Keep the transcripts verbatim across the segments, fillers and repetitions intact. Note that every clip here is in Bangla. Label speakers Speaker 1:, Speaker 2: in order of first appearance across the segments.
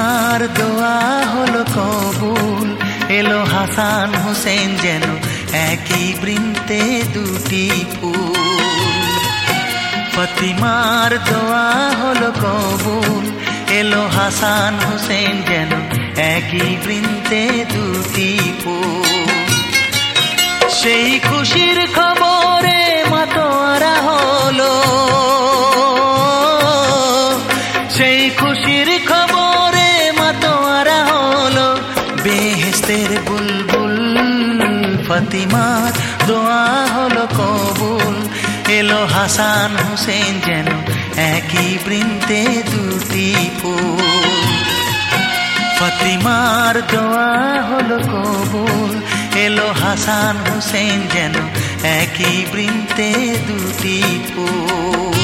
Speaker 1: ফাতিমার দোয়া হলো কবুল, এলো হাসান হোসেন যেন একই বৃন্তে দুটি ফুল। ফাতিমার দোয়া হলো কবুল, এলো হাসান হোসেন যেন একই বৃন্তে দুটি ফুল। সেই খুশির খবরে মাতোয়ারা হলো, সেই খুশির খবরে মাতোয়ারা হলো বেহেশতের বুলবুল। ফাতিমার দোয়া হলো কবুল, এলো হাসান হোসেন যেন একই বৃন্তে দুটি ফুল। ফাতিমার দোয়া হলো কবুল, এলো হাসান হোসেন যেন একই বৃন্তে দুটি ফুল।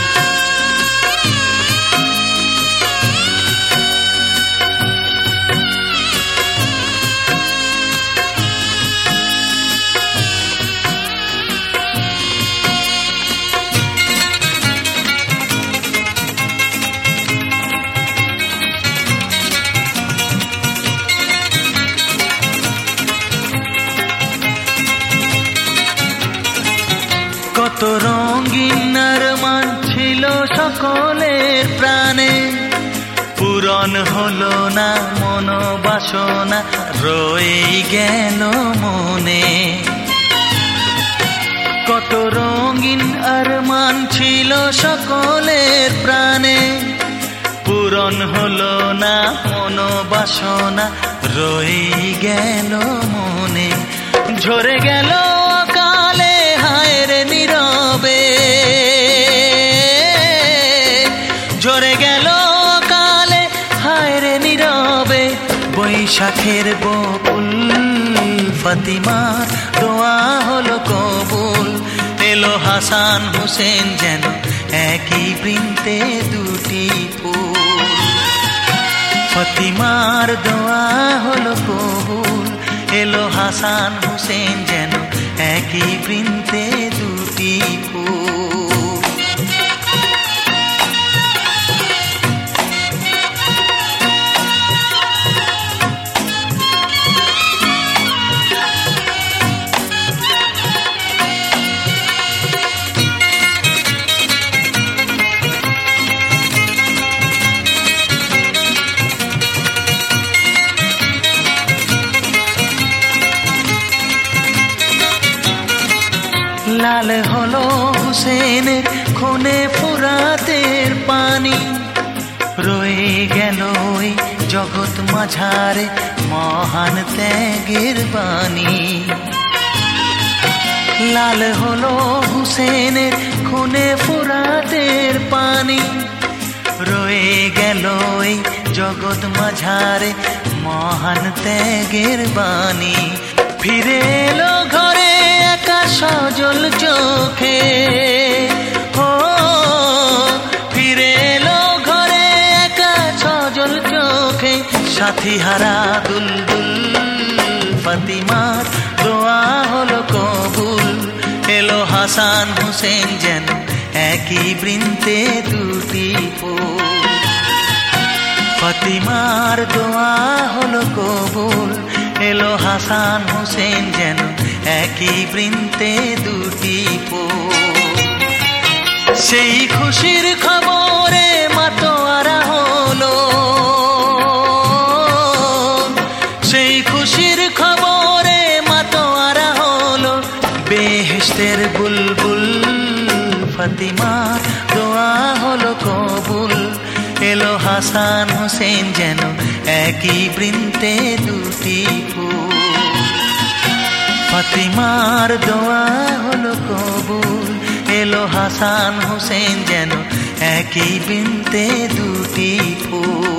Speaker 1: কত রঙিন আরমান ছিল সকলের প্রাণে, পূরণ হলো না মনোবাসনা রয়ে গেল মনে। কত রঙিন আরমান ছিল সকলের প্রাণে, পূরণ হলো না মনোবাসনা রয়ে গেল মনে। ঝরে গেল অকালে হায়ের নীরবে, ঝরে গেল অকালে হায়ের নীরবে বৈশাখের বকুল। ফাতিমার দোয়া হলো কবুল, এলো হাসান হোসেন যেন একই বৃন্তে দুটি ফুল। ফাতিমার দোয়া হলো কবুল, এলো হাসান হোসেন যেন একই বৃন্তে দুটি ফুল। লাল হলো হুসেনের খুনে ফুরাতের পানি, রয়ে গেল ওই জগৎ মাঝারে মহান ত্যাগের বাণী। লাল হলো হুসেনের খুনে ফুরাতের পানি, রয়ে গেল ওই জগৎ মাঝারে মহান ত্যাগের বাণী। ফিরে এলো ঘরে একা সজল চোখে, ও ফিরে এলো ঘরে একা সজল চোখে সাথী হারা দুলদুল। ফাতিমার দোয়া হলো কবুল, এলো হাসান হোসেন যেন একই বৃন্তে দুটি ফুল। ফাতিমার দোয়া হলো কবুল, এলো হাসান হোসেন যেন একই বৃন্তে দুটি ফুল। সেই খুশির খবরে মাতোয়ারা হলো, সেই খুশির খবরে মাতোয়ারা হলো বেহেশতের বুলবুল। ফাতিমার দোয়া হলো কবুল, এলো হাসান হোসেন যেন একই বৃন্তে দুটি ফুল। ফাতিমার দোয়া হলো কবুল, এলো হাসান হোসেন যেন একই বৃন্তে দুটি ফুল।